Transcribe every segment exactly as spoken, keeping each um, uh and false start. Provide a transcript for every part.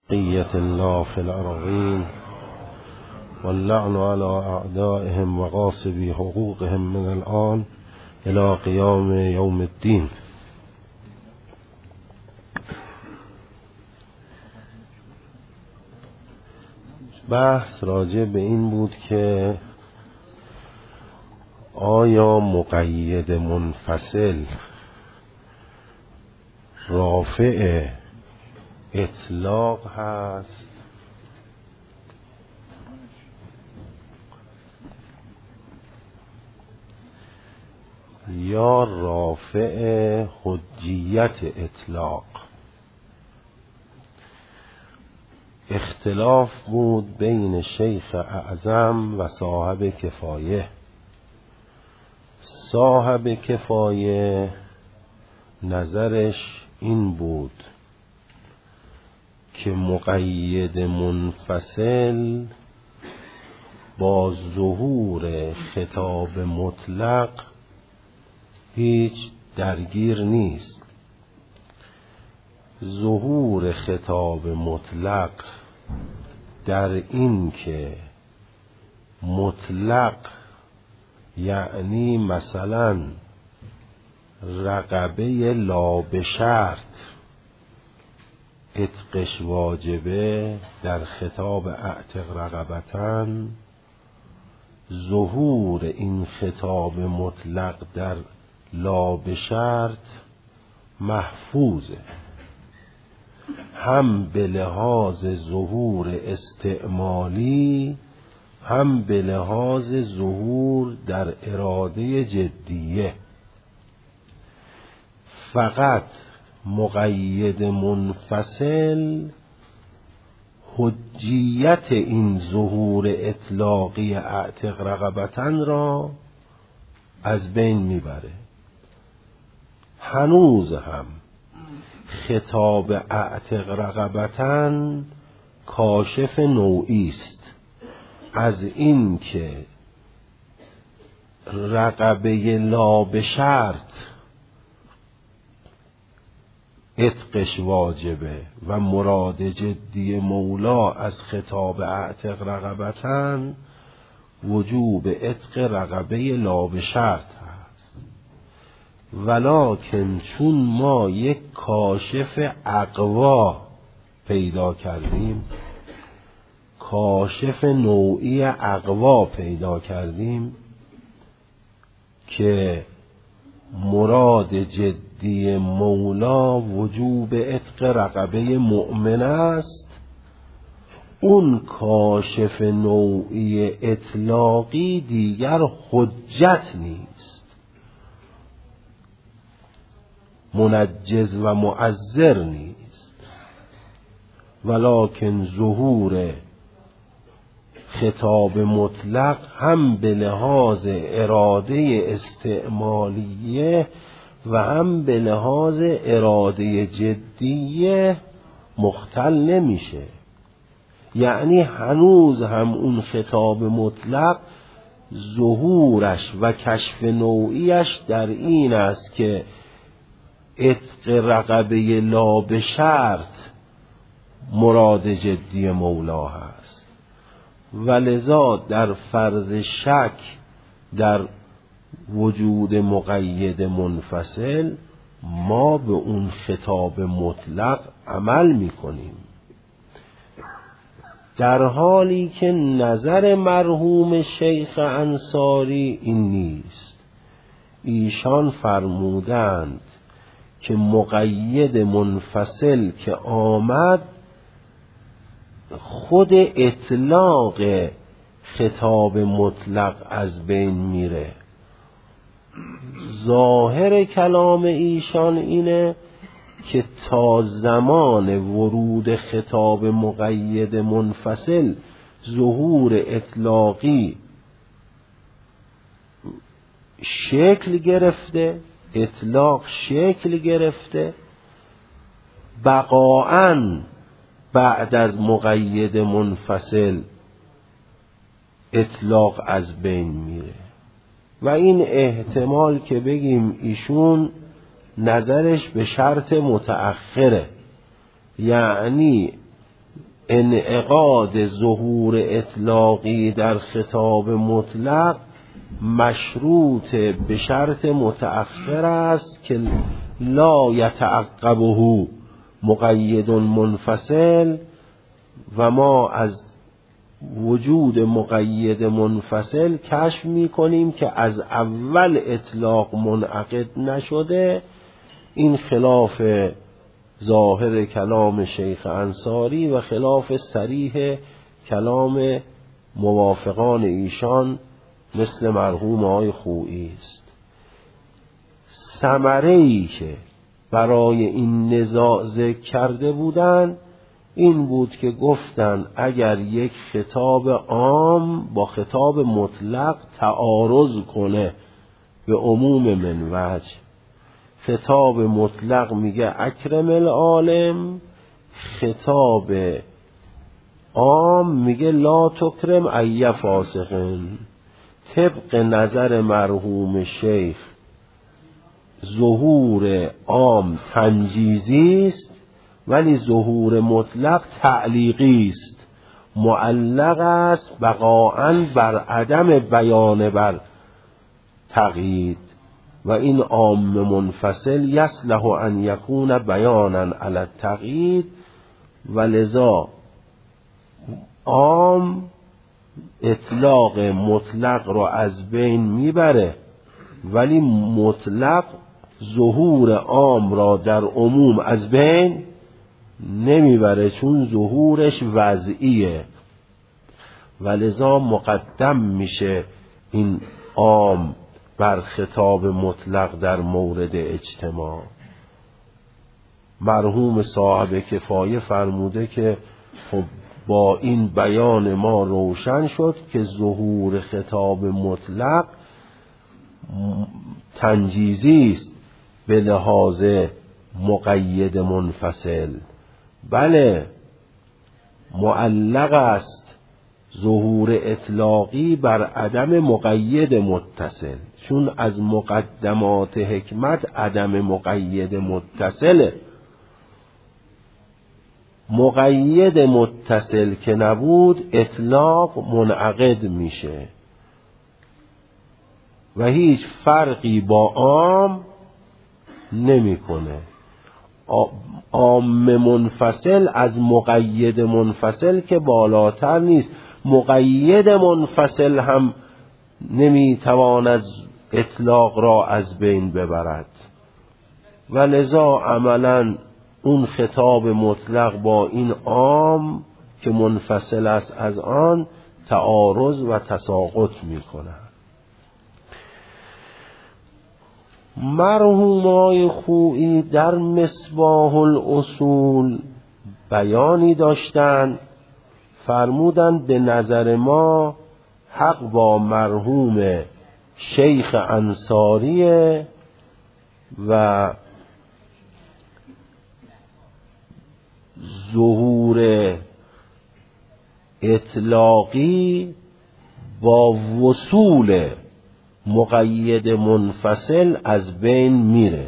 بقية الله في الأرضين واللعن على أعدائهم وغاصبي حقوقهم من الآن إلى قيام يوم الدين. بحث راجع به این بود که آیا مقید منفصل رافع اطلاق هست یا رافع حجیت اطلاق؟ اختلاف بود بین شیخ اعظم و صاحب کفایه. صاحب کفایه نظرش این بود که مقید منفصل با ظهور خطاب مطلق هیچ درگیر نیست. ظهور خطاب مطلق در این که مطلق یعنی مثلا رقبه لا به شرط عتقش واجبه در خطاب اعتق رقبتن، ظهور این خطاب مطلق در لا به شرط محفوظه، هم به لحاظ ظهور استعمالی هم به لحاظ ظهور در اراده جدیه. فقط مقید منفصل حجیت این ظهور اطلاقی اعتق رقبتن را از بین میبره. هنوز هم خطاب اعتق رقبتن کاشف نوعی است از این که رقبه لا به شرط عتقش واجبه و مراد جدی مولا از خطاب اعتق رقبتن وجوب عتق رقبه لا به شرط هست. ولکن چون ما یک کاشف اقوا پیدا کردیم، کاشف نوعی اقوا پیدا کردیم که مراد جدی مولا وجوب عتق رقبه مؤمن است، اون کاشف نوعی اطلاقی دیگر حجت نیست، منجز و معذر نیست، ولکن ظهور خطاب مطلق هم به لحاظ اراده استعمالیه و هم به لحاظ اراده جدیه مختل نمیشه. یعنی هنوز هم اون خطاب مطلق ظهورش و کشف نوعیش در این است که عتق رقبه لا به شرط مراد جدی مولا هست. ولذا در فرض شک در وجود مقید منفصل ما به اون خطاب مطلق عمل میکنیم، در حالی که نظر مرحوم شیخ انصاری این نیست. ایشان فرمودند که مقید منفصل که آمد خود اطلاق خطاب مطلق از بین میره. ظاهر کلام ایشان اینه که تا زمان ورود خطاب مقید منفصل ظهور اطلاقی شکل گرفته، اطلاق شکل گرفته، بقاعاً بعد از مقید منفصل اطلاق از بین میره. و این احتمال که بگیم ایشون نظرش به شرط متأخره، یعنی انعقاد ظهور اطلاقی در خطاب مطلق مشروط به شرط متأخر است که لا یتعقبه مقید منفصل، و ما از وجود مقید منفصل کشف می کنیم که از اول اطلاق منعقد نشده. این خلاف ظاهر کلام شیخ انصاری و خلاف صریح کلام موافقان ایشان مثل مرحوم آقای خویی است. ثمره‌ای که برای این نزاع ذکر کرده بودند این بود که گفتند اگر یک خطاب عام با خطاب مطلق تعارض کنه به عموم من وجه، خطاب مطلق میگه اکرم العالم، خطاب عام میگه لا تکرم ای فاسقن. طبق نظر مرحوم شیخ ظهور عام تنجیزی است ولی ظهور مطلق تعلیقی است، معلق است بقاءً بر عدم بیان بر تقیید، و این عام منفصل یصلح ان یکون بیانا علی التقیید، و لذا عام اطلاق مطلق را از بین میبره ولی مطلق ظهور عام را در عموم از بین نمیبره چون ظهورش وضعیه، و لذا مقدم میشه این عام بر خطاب مطلق در مورد اجتماع. مرحوم صاحب کفایه فرموده که خب با این بیان ما روشن شد که ظهور خطاب مطلق تنجیزی است به لحاظ مقید منفصل، بله معلق است ظهور اطلاقی بر عدم مقید متصل، چون از مقدمات حکمت عدم مقید متصله. مقید متصل که نبود اطلاق منعقد میشه و هیچ فرقی با عام نمیکنه. عام منفصل از مقید منفصل که بالاتر نیست، مقید منفصل هم نمیتواند اطلاق را از بین ببرد، و لذا عملا اون خطاب مطلق با این عام که منفصل است از آن تعارض و تساقط میکنه. مرحوم آقای خویی در مصباح الاصول بیانی داشتند، فرمودند به نظر ما حق با مرحوم شیخ انصاریه و ظهور اطلاقی با وصول مقید منفصل از بین میره.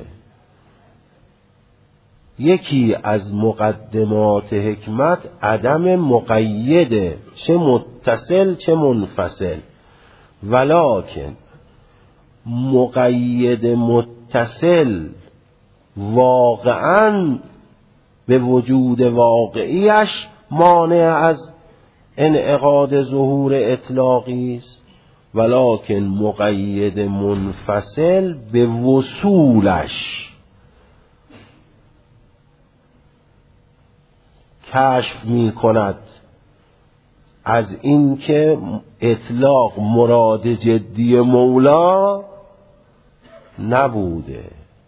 یکی از مقدمات حکمت عدم مقید چه متصل چه منفصل، ولکن مقید متصل واقعاً به وجود واقعیش مانع از انعقاد ظهور اطلاقی است، ولکن مقید منفصل به وصولش کشف می کند از اینکه اطلاق مراد جدی مولا نبوده.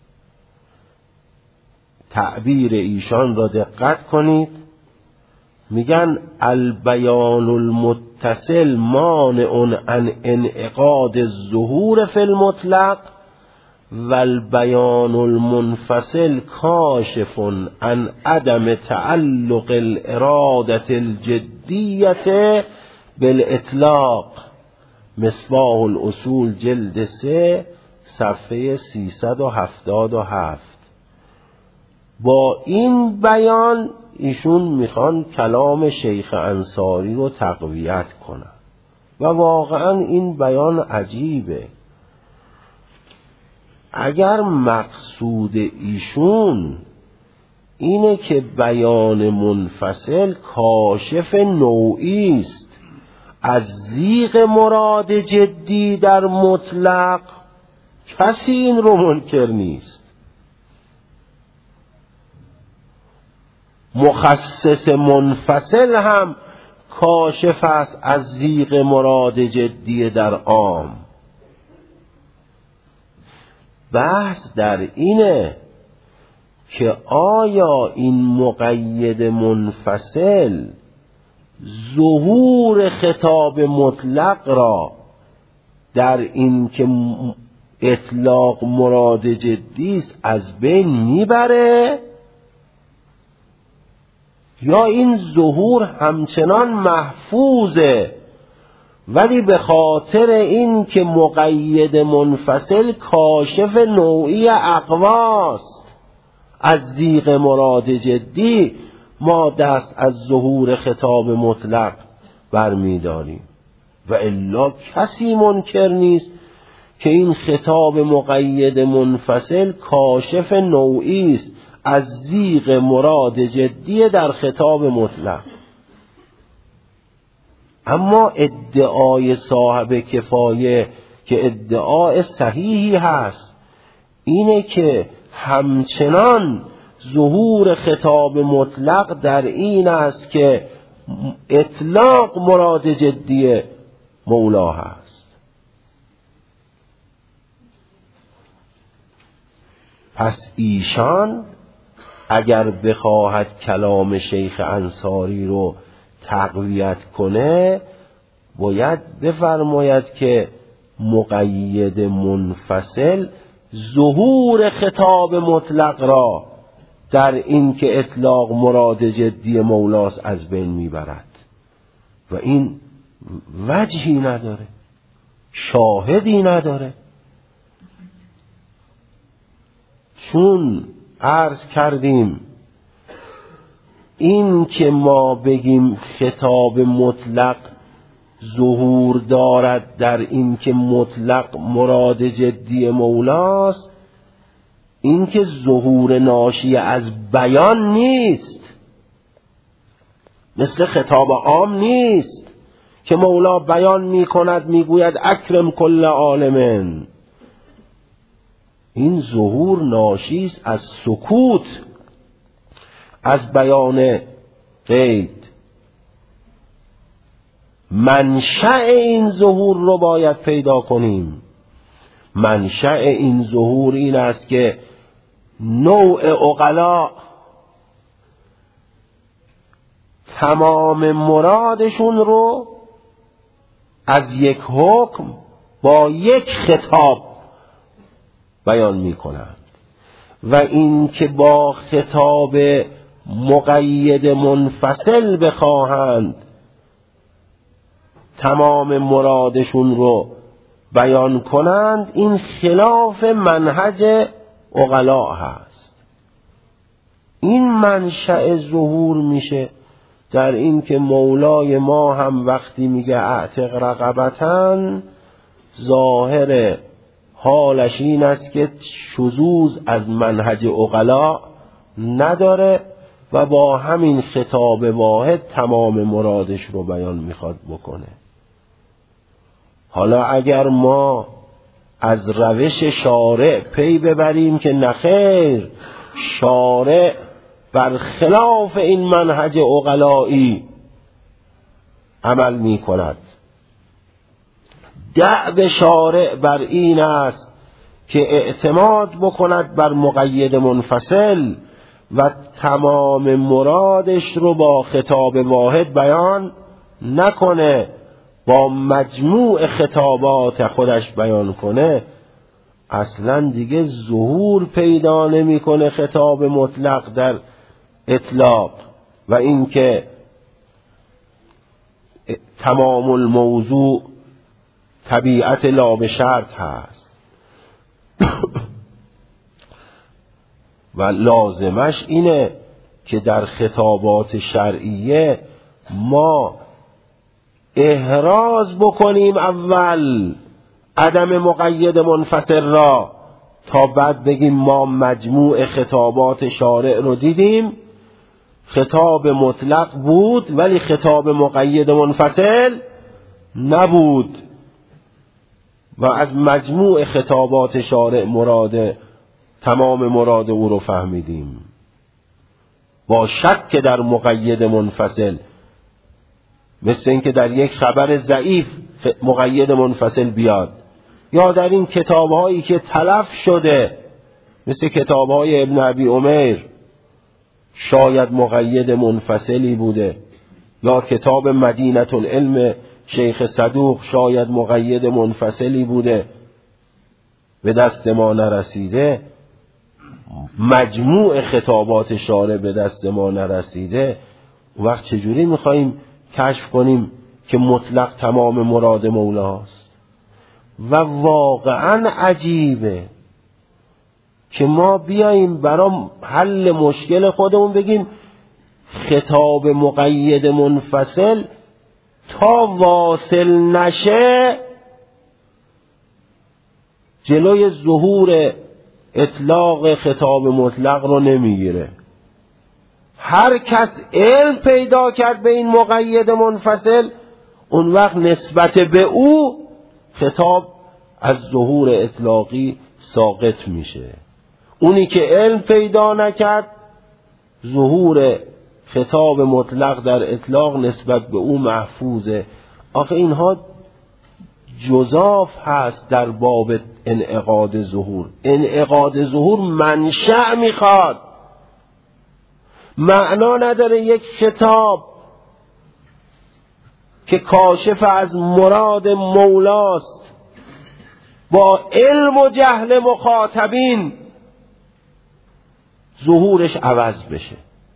تعبیر ایشان را دقت کنید، میگن البیان المتصل مانع عن انعقاد الظهور فی المطلق و البیان المنفصل کاشف عن عدم تعلق الارادة الجدیة بالاطلاق. مصباح الاصول جلد سه صفحه سیصد و هفتاد و هفت. با این بیان ایشون میخوان کلام شیخ انصاری رو تقویت کنن و واقعا این بیان عجیبه. اگر مقصود ایشون اینه که بیان منفصل کاشف نوعی است از زیغ مراد جدی در مطلق، کسی این رو منکر نیست. مخصص منفصل هم کاشف است از زیغ مراد جدی در عام. بحث در اینه که آیا این مقید منفصل ظهور خطاب مطلق را در این که اطلاق مراد جدی است از بین میبره، یا این ظهور همچنان محفوظه ولی به خاطر این که مقید منفصل کاشف نوعی اقواست از زیغ مراد جدی، ما دست از ظهور خطاب مطلق برمیداریم. و الا کسی منکر نیست که این خطاب مقید منفصل کاشف نوعی است از زیغ مراد جدی در خطاب مطلق. اما ادعای صاحب کفایه که ادعای صحیحی هست اینه که همچنان ظهور خطاب مطلق در این است که اطلاق مراد جدی مولا هست. پس ایشان اگر بخواهد کلام شیخ انصاری رو تقویت کنه باید بفرماید که مقید منفصل ظهور خطاب مطلق را در این که اطلاق مراد جدی مولاست از بین میبرد و این وجهی نداره، شاهدی نداره. چون عرض کردیم این که ما بگیم خطاب مطلق ظهور دارد در این که مطلق مراد جدی مولاست، این که ظهور ناشی از بیان نیست، مثل خطاب عام نیست که مولا بیان می کند می گوید اکرم کل عالمن. این ظهور ناشی است از سکوت، از بیان قید. منشأ این ظهور رو باید پیدا کنیم. منشأ این ظهور این است که نوع عقلا تمام مرادشون رو از یک حکم با یک خطاب بیان می کنند و این که با خطاب مقید منفصل بخواهند تمام مرادشون رو بیان کنند، این خلاف منهج عقلا هست. این منشأ ظهور میشه در این که مولای ما هم وقتی میگه اعتق رقبتن، ظاهر حالش این است که شذوذ از منهج عقلا نداره و با همین خطاب واحد تمام مرادش رو بیان میخواد بکنه. حالا اگر ما از روش شارع پی ببریم که نخیر، شارع برخلاف این منهج عقلایی عمل می کند، دأب شارع بر این است که اعتماد بکند بر مقید منفصل و تمام مرادش رو با خطاب واحد بیان نکنه، با مجموع خطابات خودش بیان کنه، اصلا دیگه ظهور پیدا نمیکنه خطاب مطلق در اطلاق و اینکه تمام الموضوع طبیعت لا به شرط هست. و لازمش اینه که در خطابات شرعیه ما احراز بکنیم اول عدم مقید منفصل را، تا بعد بگیم ما مجموع خطابات شارع رو دیدیم، خطاب مطلق بود ولی خطاب مقید منفصل نبود و از مجموع خطابات شارع مراد تمام مراد او رو فهمیدیم. با شک در مقید منفصل، مثل اینکه در یک خبر ضعیف مقید منفصل بیاد، یا در این کتاب‌هایی که تلف شده مثل کتاب‌های ابن ابی عمیر شاید مقید منفصلی بوده، یا کتاب مدینة العلم شیخ صدوق شاید مقید منفصلی بوده به دست ما نرسیده، مجموع خطابات شارع به دست ما نرسیده، وقت چجوری میخواییم کشف کنیم که مطلق تمام مراد مولاست؟ و واقعا عجیبه که ما بیاییم برای حل مشکل خودمون بگیم خطاب مقید منفصل تا واصل نشه جلوی ظهور اطلاق خطاب مطلق رو نمیگیره. هر کس علم پیدا کرد به این مقید منفصل، اون وقت نسبت به او خطاب از ظهور اطلاقی ساقط میشه. اونی که علم پیدا نکرد ظهور خطاب مطلق در اطلاق نسبت به او محفوظه. آخه اینها جزاف هست در باب انعقاد ظهور. انعقاد ظهور منشأ میخواد، معنا نداره یک خطاب که کاشف از مراد مولاست با علم و جهل مخاطبین ظهورش عوض بشه.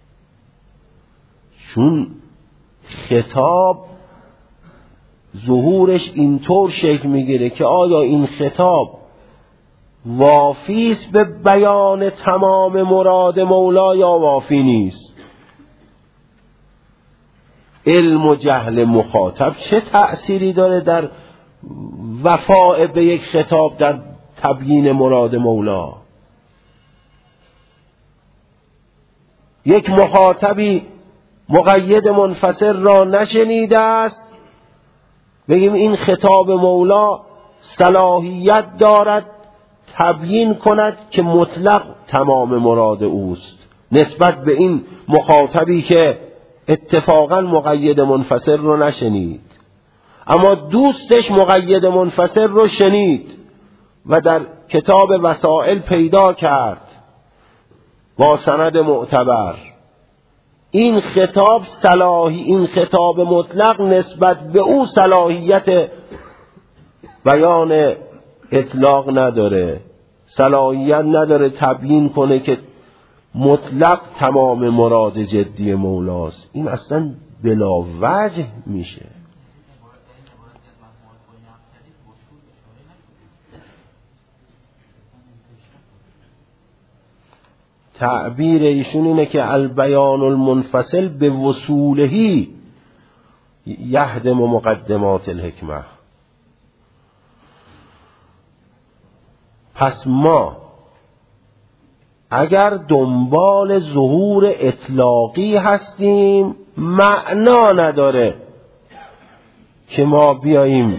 چون خطاب ظهورش اینطور شکل میگیره که آیا این خطاب وافیست به بیان تمام مراد مولا یا وافی نیست. علم و جهل مخاطب چه تأثیری داره در وفاء به یک خطاب در تبیین مراد مولا؟ یک مخاطبی مقید منفصل را نشنیده است بگیم این خطاب مولا صلاحیت دارد تبیین کند که مطلق تمام مراد اوست، نسبت به این مخاطبی که اتفاقا مقید منفصل رو نشنید اما دوستش مقید منفصل رو شنید و در کتاب وسائل پیدا کرد با سند معتبر. این خطاب صلاحی این خطاب مطلق نسبت به او صلاحیت بیان اطلاق نداره، صلاحیت نداره تبیین کنه که مطلق تمام مراد جدی مولاست. این اصلا بلا وجه میشه. تعبیر ایشون اینه که البیان المنفصل به وصولهی یهدم مقدمات الحکمه. پس ما اگر دنبال ظهور اطلاقی هستیم معنا نداره که ما بیاییم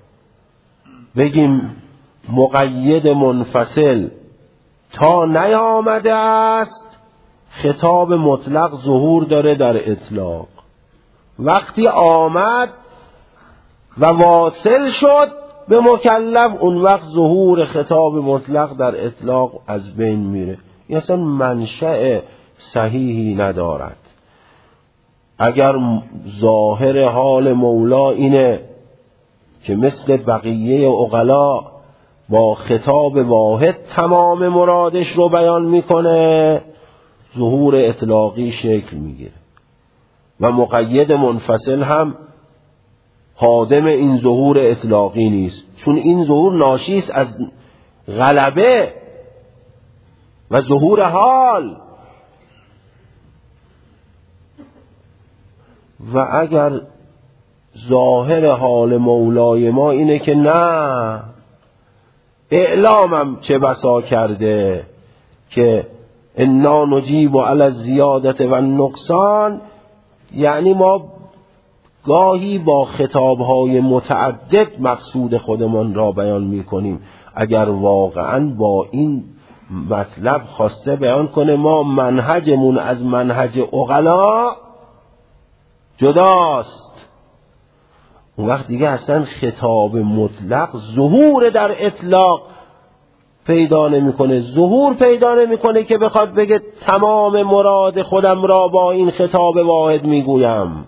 بگیم مقید منفصل تا نیامده است خطاب مطلق ظهور داره در اطلاق. وقتی آمد و واصل شد به مکلف اون وقت ظهور خطاب مطلق در اطلاق از بین میره. این اصلا منشأ صحیحی ندارد. اگر ظاهر حال مولا اینه که مثل بقیه عقلا با خطاب واحد تمام مرادش رو بیان میکنه، ظهور اطلاقی شکل میگیره و مقید منفصل هم خادم این ظهور اطلاقی نیست، چون این ظهور ناشی است از غلبه و ظهور حال. و اگر ظاهر حال مولای ما اینه که نه، اعلامم چه بسا کرده که انا نجیب علی الزیادت و النقصان، یعنی ما گاهی با خطابهای متعدد مقصود خودمان را بیان می کنیم. اگر واقعا با این مطلب خواسته بیان کنه ما منهجمون از منهج عقلا جداست، اون وقت دیگه اصلا خطاب مطلق ظهور در اطلاق پیدا نمیکنه، ظهور پیدا نمیکنه که بخواد بگه تمام مراد خودم را با این خطاب واحد میگویم.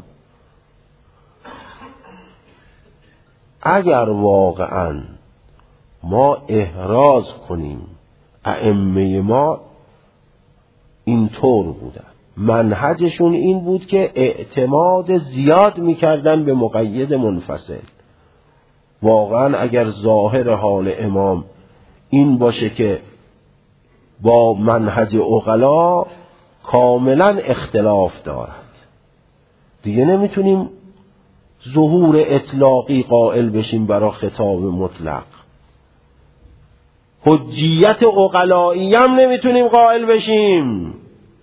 اگر واقعا ما احراز کنیم ائمه ما اینطور بودن، منهجشون این بود که اعتماد زیاد میکردن به مقید منفصل. واقعا اگر ظاهر حال امام این باشه که با منهج عقلا کاملا اختلاف دارد، دیگه نمیتونیم ظهور اطلاقی قائل بشیم برای خطاب مطلق. حجیت عقلایی هم نمیتونیم قائل بشیم.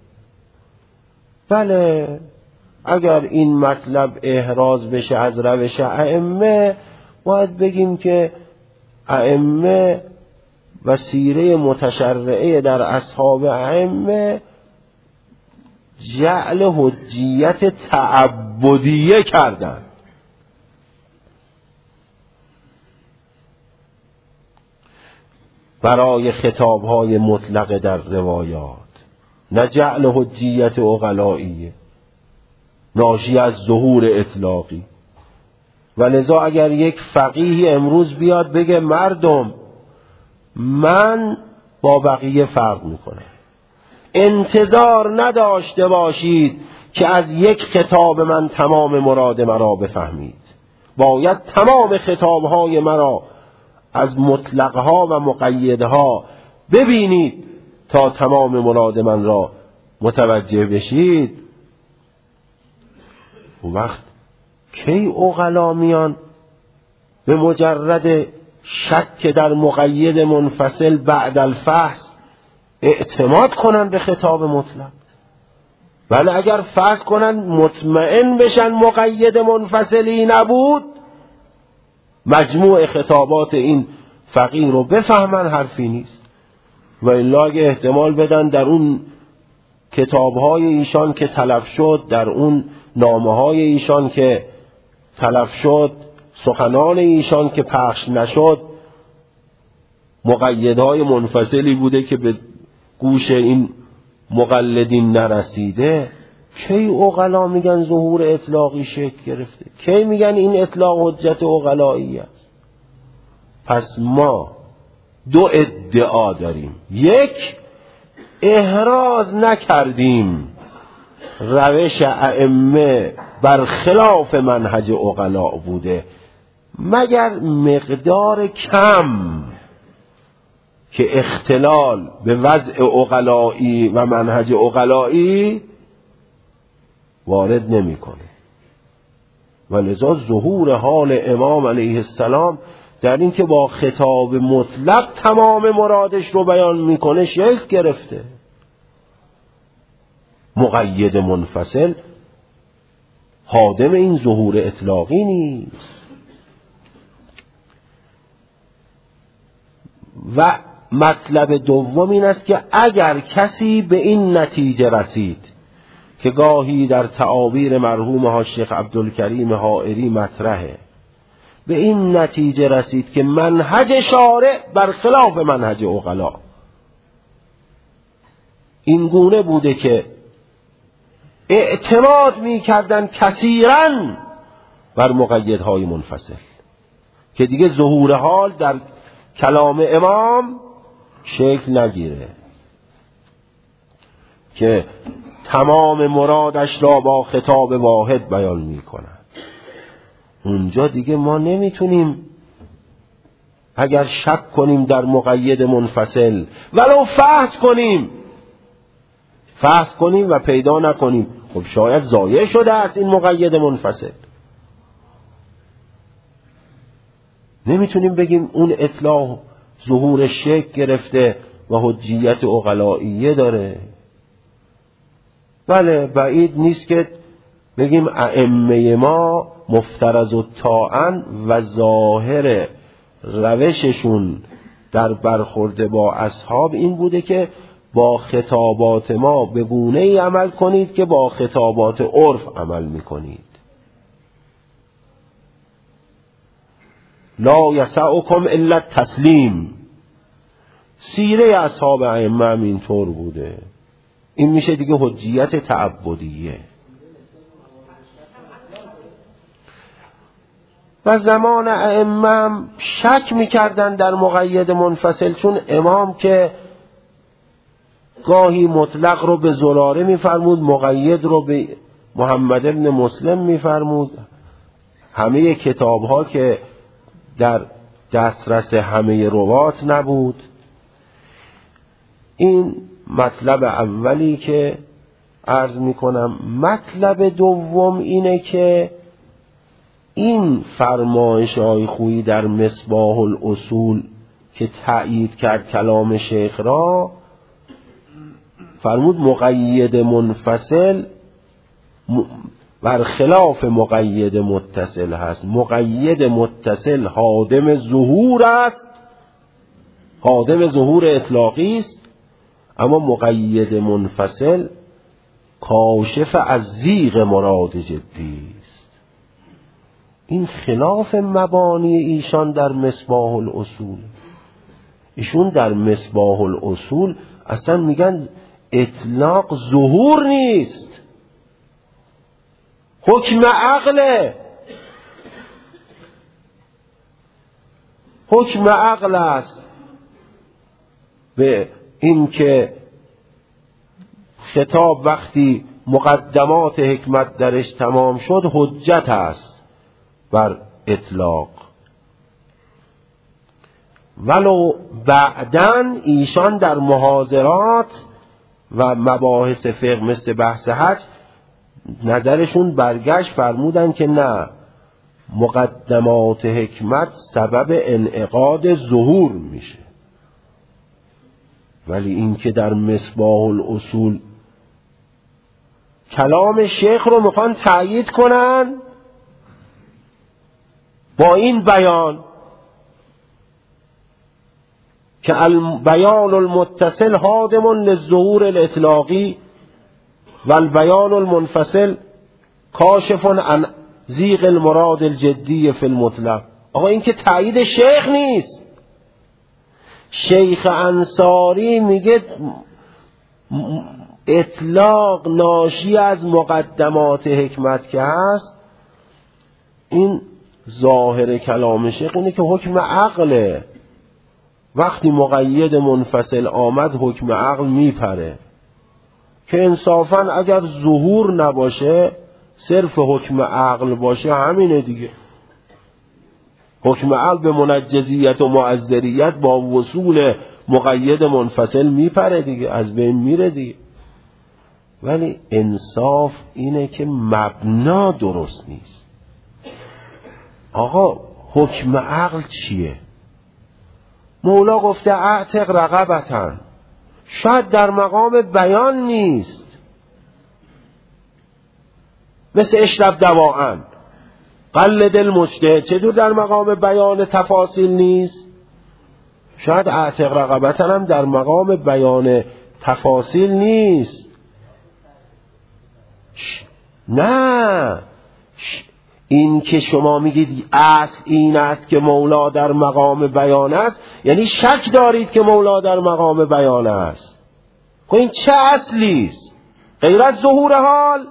بله، اگر این مطلب احراز بشه از روش ائمه، باید بگیم که ائمه و سیره متشرعه در اصحاب ائمه جعل حجیت تعبدیه کردند. برای خطابهای مطلق در روایات، نه جعل حجیت عقلائیه ناشی از ظهور اطلاقی. و لذا اگر یک فقیهی امروز بیاد بگه مردم من با بقیه فرق میکنه، انتظار نداشته باشید که از یک خطاب من تمام مراد مرا بفهمید، باید تمام خطابهای مرا از مطلقها و مقیدها ببینید تا تمام مراد من را متوجه بشید. اون وقت کی عقلا میان به مجرد شک در مقید منفصل بعد الفحص اعتماد کنن به خطاب مطلق؟ ولی اگر فرض کنن مطمئن بشن مقید منفصلی نبود، مجموع خطابات این فقیه رو بفهمن حرفی نیست. و الا اگه احتمال بدن در اون کتابهای ایشان که تلف شد، در اون نامه‌های ایشان که تلف شد، سخنان ایشان که پخش نشد، مقیدهای منفصلی بوده که به گوش این مقلدین نرسیده، کی عقلا میگن ظهور اطلاقی شکل گرفته؟ کی میگن این اطلاق حجت عقلایی است؟ پس ما دو ادعا داریم. یک، احراز نکردیم روش ائمه برخلاف منهج عقلا بوده، مگر مقدار کم که اختلال به وضع عقلایی و منهج عقلایی وارد نمیکنه. ولذا ظهور حال امام علیه السلام در این که با خطاب مطلق تمام مرادش رو بیان میکنه شکل گرفته. مقید منفصل خادم این ظهور اطلاقی نیست. و مطلب دوم این است که اگر کسی به این نتیجه رسید که گاهی در تعابیر مرحوم ها شیخ عبدالکریم حائری مطرحه، به این نتیجه رسید که منهج شارع برخلاف منهج عقلا این گونه بوده که اعتماد می کردن کثیراً بر مقیدهای منفصل، که دیگه ظهور حال در کلام امام شکل نگیره، که تمام مرادش را با خطاب واحد بیان می کند. اونجا دیگه ما نمیتونیم اگر شک کنیم در مقید منفصل، ولو فحص کنیم فحص کنیم و پیدا نکنیم، خب شاید ضایع شده است این مقید منفصل. نمیتونیم بگیم اون اطلاع ظهور شک گرفته و حجیت عقلائیه داره. بله بعید نیست که بگیم ائمه ما مفترض الطاعن و ظاهر روششون در برخورد با اصحاب این بوده که با خطابات ما به گونه ای عمل کنید که با خطابات عرف عمل میکنید. لا یسعکم الا التسلیم. سیره اصحاب ائمه هم اینطور بوده. این میشه دیگه حجیت تعبدیه. و زمان ائمه هم شک میکردن در مقید منفصل، چون امام که گاهی مطلق رو به زراره میفرمود، مقید رو به محمد ابن مسلم میفرمود. همه کتاب ها که در دسترس همه روات نبود. این مطلب اولی که عرض میکنم. مطلب دوم اینه که این فرمایش های خویی در مصباح الاصول که تأیید کرد کلام شیخ را، فرمود مقید منفصل برخلاف مقید متصل هست. مقید متصل حادم ظهور است، حادم ظهور اطلاقی است، اما مقید منفصل کاشف از زیغ مراد جدی است. این خلاف مبانی ایشان در مصباح الاصول. ایشون در مصباح الاصول اصلا میگن اطلاق ظهور نیست، حکم عقله. حکم عقل است به این که خطاب وقتی مقدمات حکمت درش تمام شد حجت است بر اطلاق. ولو بعدن ایشان در محاضرات و مباحث فقه مثل بحث حج نظرشون برگشت، فرمودن که نه، مقدمات حکمت سبب انعقاد ظهور میشه. ولی این که در مصباح الاصول کلام شیخ رو میخوان تأیید کنن با این بیان که البیان المتصل حادم للظهور الاطلاقی و البیان المنفصل کاشف عن زیغ المراد الجدی فی المطلق. آقا این که تأیید شیخ نیست. شیخ انصاری میگه اطلاق ناشی از مقدمات حکمت که هست. این ظاهر کلام شیخ اینه که حکم عقله. وقتی مقید منفصل آمد حکم عقل میپره، که انصافاً اگر ظهور نباشه صرف حکم عقل باشه همینه دیگه. حکم عقل به منجزیت و معذریت با وصول مقید منفصل میپره دیگه، از بین میره دیگه. ولی انصاف اینه که مبنا درست نیست. آقا حکم عقل چیه؟ مولا گفته اعتق رقبتن، شاید در مقام بیان نیست، مثل اشرب دواعن قلد المجتهد، چطور در مقام بیان تفاصیل نیست؟ شاید اعتق رقبتن هم در مقام بیان تفاصیل نیست. نه، این که شما میگید اصل این است که مولا در مقام بیان است، یعنی شک دارید که مولا در مقام بیان است. خب این چه اصلی است غیر از ظهور حال؟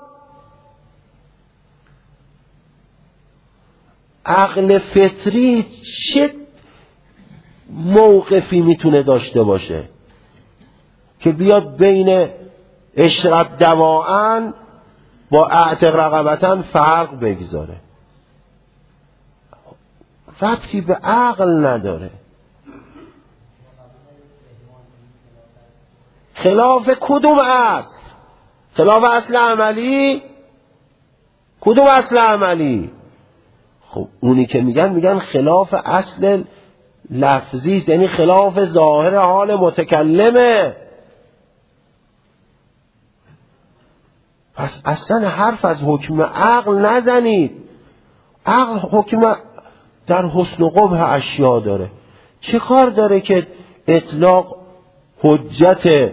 عقل فطری چه موقفی میتونه داشته باشه که بیاد بین اشرب دواعن با اعتق رقبتن فرق بگذاره؟ ربطی به عقل نداره. خلاف کدوم اصل؟ خلاف اصل عملی؟ کدوم اصل عملی؟ خب اونی که میگن میگن خلاف اصل لفظی، یعنی خلاف ظاهر حال متکلمه. پس اصلا حرف از حکم عقل نزنید. عقل حکم در حسن و قبح اشیا داره. چه کار داره که اطلاق حجت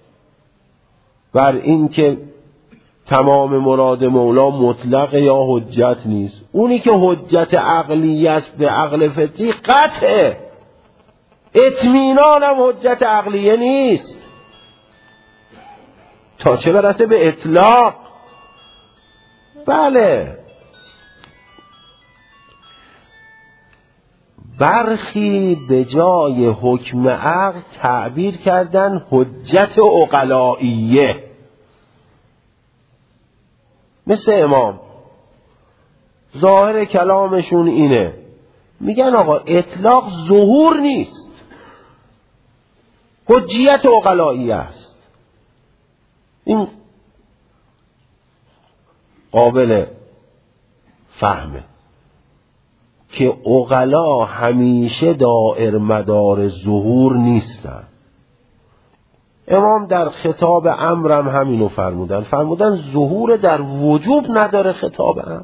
بر این که تمام مراد مولا مطلق یا حجت نیست؟ اونی که حجت عقلی است به عقل فطری قطعه، اطمینان هم حجت عقلیه نیست، تا چه برسه به اطلاق. بله برخی به جای حکم عقل تعبیر کردن حجت عقلائیه، مثل امام. ظاهر کلامشون اینه، میگن آقا اطلاق ظهور نیست، حجیت عقلائیه است. این قابل فهمه که عقلا همیشه دائر مدار ظهور نیستن. امام در خطاب امرم همینو فرمودن، فرمودن ظهور در وجوب نداره خطاب امر.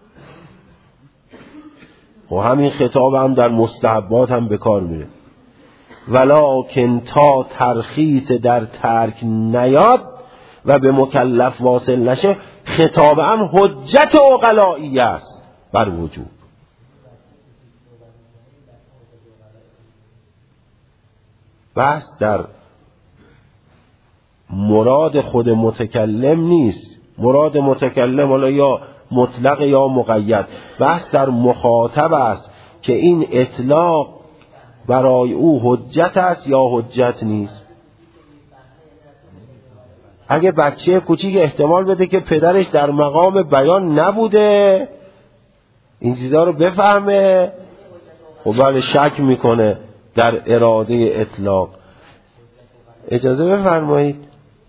و همین خطاب هم در مستحبات هم به کار میره. ولکن تا ترخیص در ترک نیاد و به مکلف واصل نشه، خطاب هم حجت عقلائیه است بر وجوب. بحث در مراد خود متکلم نیست. مراد متکلم حالا یا مطلق یا مقید. بحث در مخاطب است که این اطلاق برای او حجت است یا حجت نیست. اگه بچه کوچیک احتمال بده که پدرش در مقام بیان نبوده، این چیزا رو بفهمه، خب بله شک میکنه در اراده اطلاق. اجازه بفرمایید،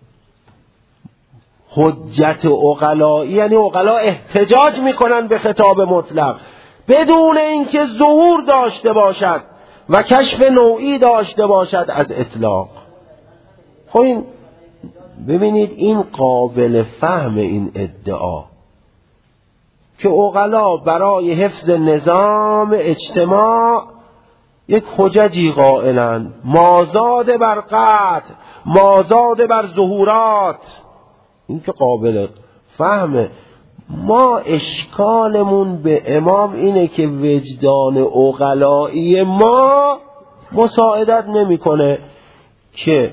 حجت عقلائی یعنی عقلا احتجاج میکنن به خطاب مطلق بدون اینکه ظهور داشته باشد و کشف نوعی داشته باشد از اطلاق. خب این ببینید این قابل فهم این ادعا که عقلا برای حفظ نظام اجتماع یک حججی قائلن، مازاد بر قطع، مازاد بر ظهورات. این که قابل فهمه. ما اشکالمون به امام اینه که وجدان عقلایی ما مساعدت نمیکنه که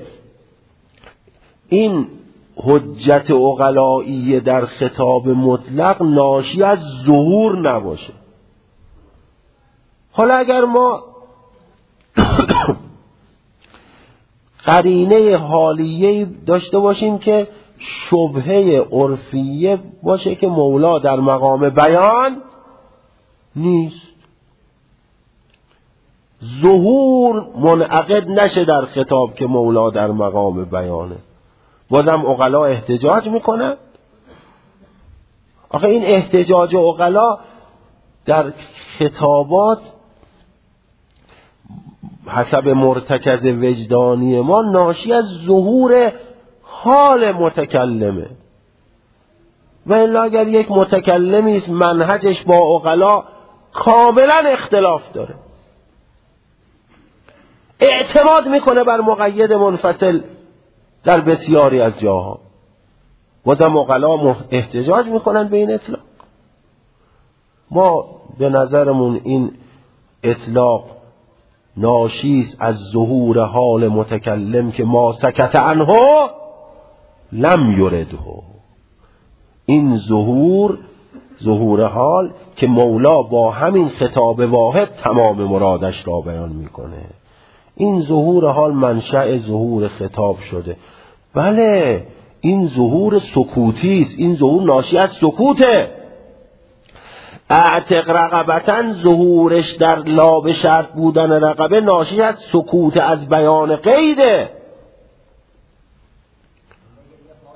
این حجت عقلایی در خطاب مطلق ناشی از ظهور نباشه. حالا اگر ما قرینه حالیه داشته باشیم که شبهه عرفیه باشه که مولا در مقام بیان نیست، ظهور منعقد نشه در خطاب که مولا در مقام بیانه، بازم عقلا احتجاج میکنن. آخه این احتجاج عقلا در خطابات حسب مرتکز وجدانی ما ناشی از ظهور حال متکلمه. و الا اگر یک متکلمی است منهجش با عقلا کاملا اختلاف داره، اعتماد میکنه بر مقید منفصل در بسیاری از جاها، بازم عقلا احتجاج میکنن به این اطلاق. ما به نظرمون این اطلاق ناشیست از ظهور حال متکلم که ما سکت عنه لم یرده. این ظهور ظهور حال که مولا با همین خطاب واحد تمام مرادش را بیان میکنه. این ظهور حال منشأ ظهور خطاب شده. بله این ظهور سکوتی است، این ظهور ناشی از سکوته. اعتق رقبتن ظهورش در لاب شرط بودن رقبه ناشی از سکوت از بیان قیده.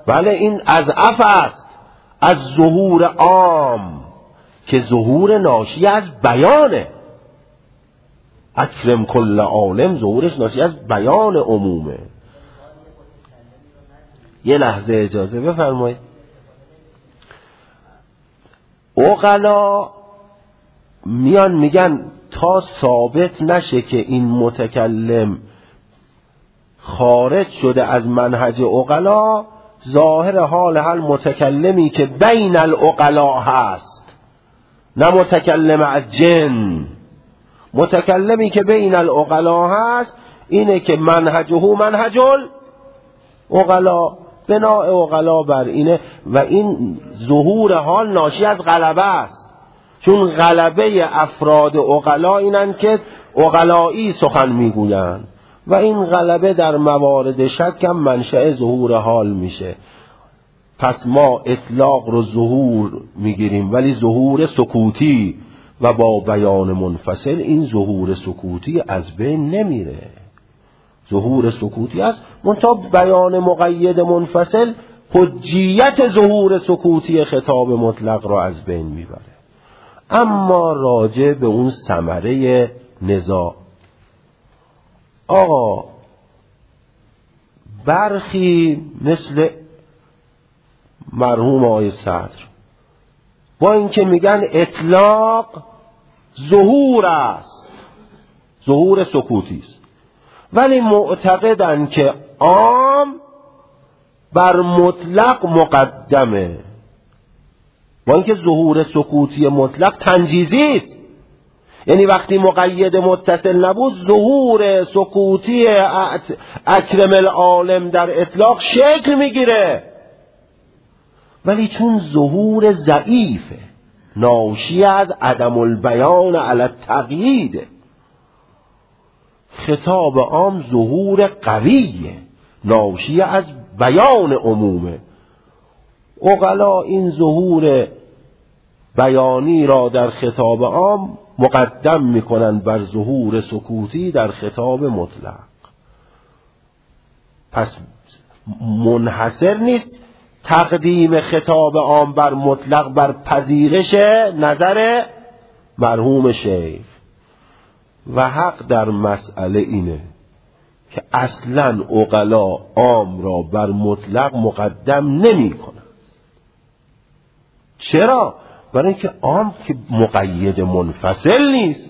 بله این از اف است، از ظهور عام که ظهور ناشی از بیانه. اکرم کل عالم ظهورش ناشی از بیان عمومه. یه لحظه اجازه بفرمایید. عقلا میان میگن تا ثابت نشه که این متکلم خارج شده از منهج عقلا، ظاهر حال حال متکلمی که بین العقلا هست، نه متکلم از جن، متکلمی که بین العقلا هست اینه که منهجه منهج العقلا، بناء عقلا بر اینه. و این ظهور حال ناشی از غلبه است، چون غلبه افراد عقلا اینن که عقلایی سخن میگویند و این غلبه در موارد شک هم منشأ ظهور حال میشه. پس ما اطلاق رو ظهور میگیریم، ولی ظهور سکوتی و با بیان منفصل این ظهور سکوتی از بین نمیره. ظهور سکوتی است، منتها بیان مقید منفصل حجیت ظهور سکوتی خطاب مطلق را از بین میبره. اما راجع به اون ثمره نزاع، آقا برخی مثل مرحوم آقای صدر با اینکه میگن اطلاق ظهور است، ظهور سکوتی است، ولی معتقدن که عام بر مطلق مقدمه، با اینکه ظهور سکوتی مطلق تنجیزی است. یعنی وقتی مقید متصل نبود ظهور سکوتی اکرم العالم در اطلاق شکل میگیره، ولی چون ظهور ضعیفه ناشی از عدم البیان علی التقیید، خطاب عام ظهور قویه ناشی از بیان عمومه. عقلا این ظهور بیانی را در خطاب عام مقدم میکنن بر ظهور سکوتی در خطاب مطلق. پس منحصر نیست تقدیم خطاب عام بر مطلق بر پذیرش نظر مرحوم شیخ. و حق در مسئله اینه که اصلا عقلا عام را بر مطلق مقدم نمی کنن. چرا؟ برای اینکه عام که مقید منفصل نیست،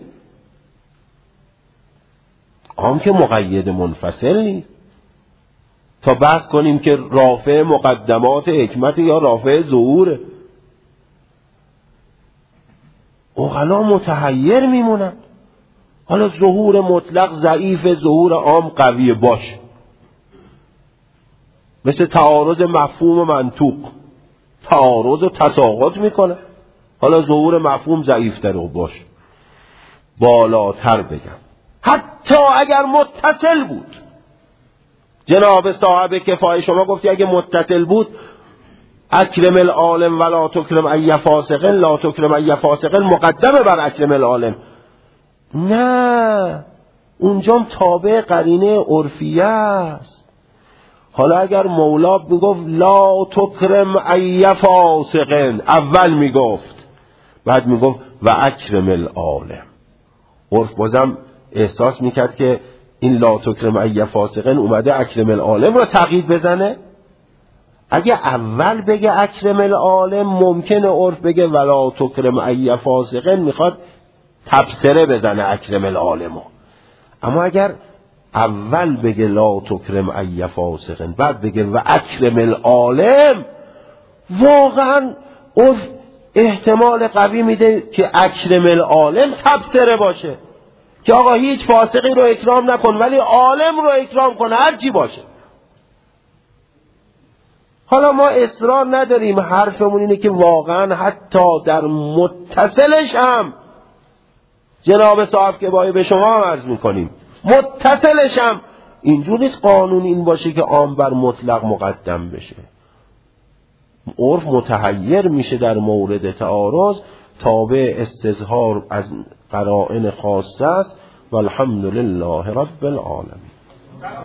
عام که مقید منفصل نیست. تا بحث کنیم که رافع مقدمات حکمت یا رافع ظهور، عقلا متحیر میمونن. حالا ظهور مطلق ضعیف، ظهور عام قوی باش، مثل تعارض مفهوم و منطوق، تعارض و تساقط میکنه. حالا ظهور مفهوم ضعیفتر رو باش، بالاتر بگم حتی اگر متصل بود. جناب صاحب کفایه شما گفتی اگه متصل بود اکرم العالم ولا تکرم ای فاسقن، لا تکرم ای فاسقن مقدمه بر اکرم العالم. نه، اونجا تابع قرینه عرفیه است. حالا اگر مولا میگفت لا تکرم ای فاسقن، اول میگفت، بعد میگفت و اکرم العالم، عرف بازم احساس میکرد که این لا تکرم ای فاسقن اومده اکرم العالم رو تقیید بزنه. اگه اول بگه اکرم العالم ممکنه عرف بگه ولا تکرم ای فاسقن، میخواد تبصره بزنه اکرم العالمو. اما اگر اول بگه لا تکرم ای فاسقن بعد بگه و اکرم العالم، واقعا عرف احتمال قوی میده که اکرم العالم تبصره باشه، که آقا هیچ فاسقی رو اکرام نکن ولی عالم رو اکرام کن هر چی باشه. حالا ما اصرار نداریم، حرفمون اینه که واقعا حتی در متصلش هم جناب صاحب که باید به شما هم عرض میکنیم، متصلش هم اینجور نیست قانون این باشه که عام بر مطلق مقدم بشه. عرف متحیر میشه در مورد تعارض، تابع استظهار از قرائن خاصه است. والحمد لله رب العالمین.